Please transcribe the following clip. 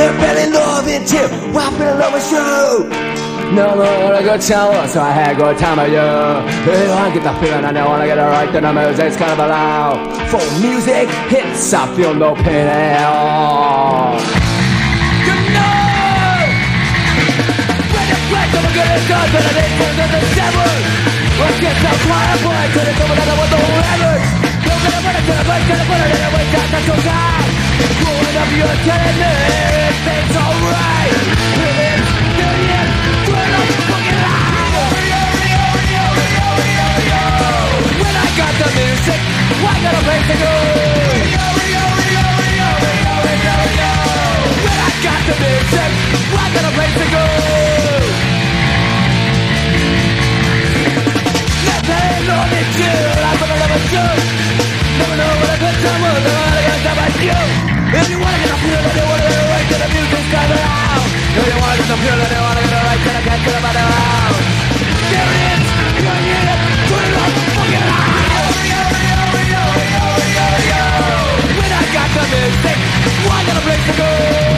They're barely loving too. Why feel love with you? No more a good shower, so I had a good time with you. Hey, I get the feeling I know when I get it right, then the music's kind of loud. For music hits, I feel no pain at all. Good night! When the flags of a good is gone, but I didn't turn to the devil. Let's get some quiet boy, turn it over to the records. Don't get a minute to the place, get a minute, and wait till that's so time. Growing up, you're telling me everything's alright. Living, million, turn up fucking loud. When I got the music, I got a place to go. When I got the music, I got a place to go. Nothing on me till I'm gonna love you. Never know what a good time was, never had a good time like you. If you wanna get a feel, then you wanna get a right to the music's coming out. If you wanna get a feel, then you wanna get a right to the can't get about the house. There it is, you need it, put it up, fucking loud. When I got the music, I got a place to go.